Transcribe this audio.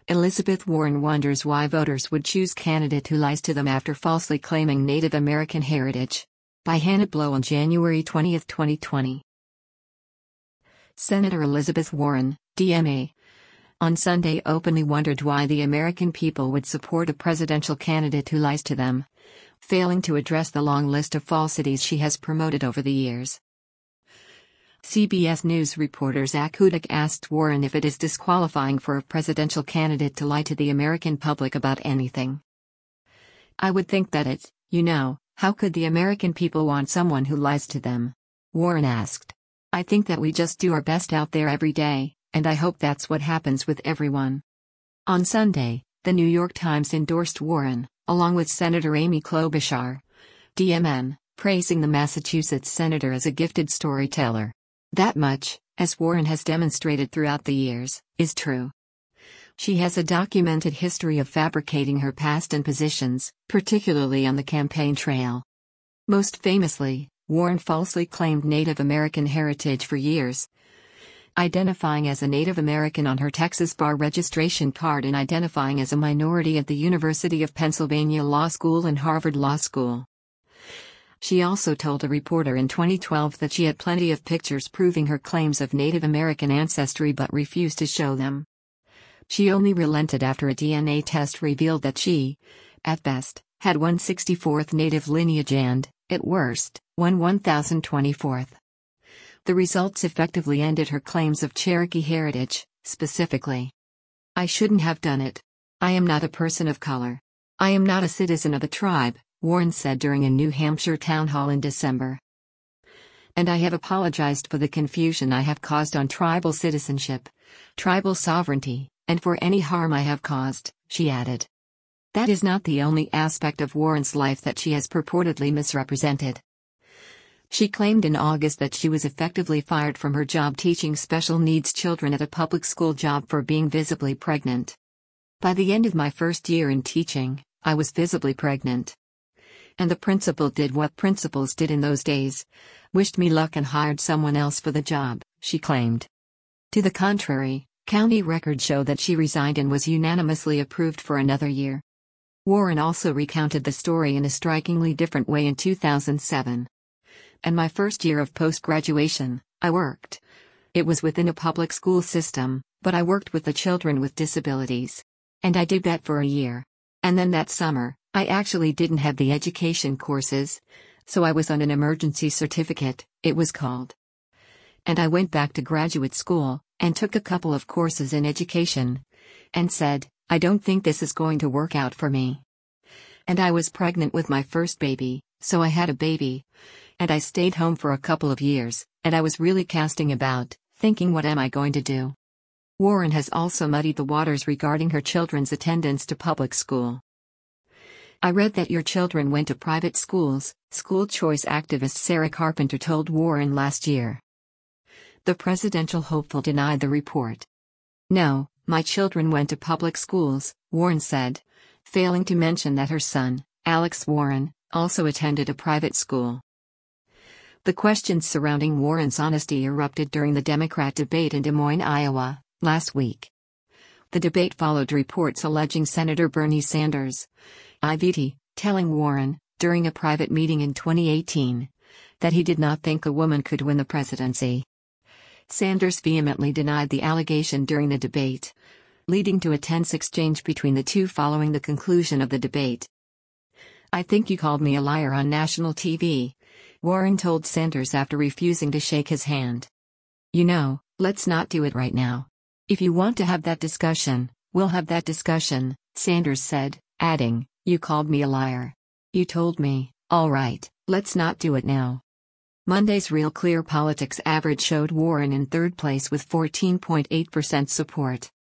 Elizabeth Warren wonders why voters would choose candidate who lies to them after falsely claiming Native American heritage. By Hannah Blow on January 20, 2020. Senator Elizabeth Warren, DMA, on Sunday openly wondered why the American people would support a presidential candidate who lies to them, failing to address the long list of falsities she has promoted over the years. CBS News reporter Zach Hudak asked Warren if it is disqualifying for a presidential candidate to lie to the American public about anything. "I would think that how could the American people want someone who lies to them?" Warren asked. "I think that we just do our best out there every day, and I hope that's what happens with everyone." On Sunday, the New York Times endorsed Warren, along with Senator Amy Klobuchar, DMN, praising the Massachusetts senator as a gifted storyteller. That much, as Warren has demonstrated throughout the years, is true. She has a documented history of fabricating her past and positions, particularly on the campaign trail. Most famously, Warren falsely claimed Native American heritage for years, identifying as a Native American on her Texas bar registration card and identifying as a minority at the University of Pennsylvania Law School and Harvard Law School. She also told a reporter in 2012 that she had plenty of pictures proving her claims of Native American ancestry but refused to show them. She only relented after a DNA test revealed that she, at best, had 164th Native lineage and, at worst, 1024th. The results effectively ended her claims of Cherokee heritage, specifically. "I shouldn't have done it. I am not a person of color. I am not a citizen of the tribe," Warren said during a New Hampshire town hall in December. "And I have apologized for the confusion I have caused on tribal citizenship, tribal sovereignty, and for any harm I have caused," she added. That is not the only aspect of Warren's life that she has purportedly misrepresented. She claimed in August that she was effectively fired from her job teaching special needs children at a public school job for being visibly pregnant. "By the end of my first year in teaching, I was visibly pregnant. And the principal did what principals did in those days, wished me luck and hired someone else for the job," she claimed. To the contrary, county records show that she resigned and was unanimously approved for another year. Warren also recounted the story in a strikingly different way in 2007. "And my first year of post-graduation, I worked. It was within a public school system, but I worked with the children with disabilities. And I did that for a year. And then that summer, I actually didn't have the education courses, so I was on an emergency certificate, it was called. And I went back to graduate school, and took a couple of courses in education, and said, I don't think this is going to work out for me. And I was pregnant with my first baby, so I had a baby. And I stayed home for a couple of years, and I was really casting about, thinking what am I going to do?" Warren has also muddied the waters regarding her children's attendance to public school. "I read that your children went to private schools," school choice activist Sarah Carpenter told Warren last year. The presidential hopeful denied the report. "No, my children went to public schools," Warren said, failing to mention that her son, Alex Warren, also attended a private school. The questions surrounding Warren's honesty erupted during the Democrat debate in Des Moines, Iowa, last week. The debate followed reports alleging Senator Bernie Sanders, IVT, telling Warren, during a private meeting in 2018, that he did not think a woman could win the presidency. Sanders vehemently denied the allegation during the debate, leading to a tense exchange between the two following the conclusion of the debate. "I think you called me a liar on national TV," Warren told Sanders after refusing to shake his hand. Let's not do it right now. If you want to have that discussion, we'll have that discussion," Sanders said, adding, "You called me a liar. You told me, all right, let's not do it now." Monday's Real Clear Politics average showed Warren in third place with 14.8% support.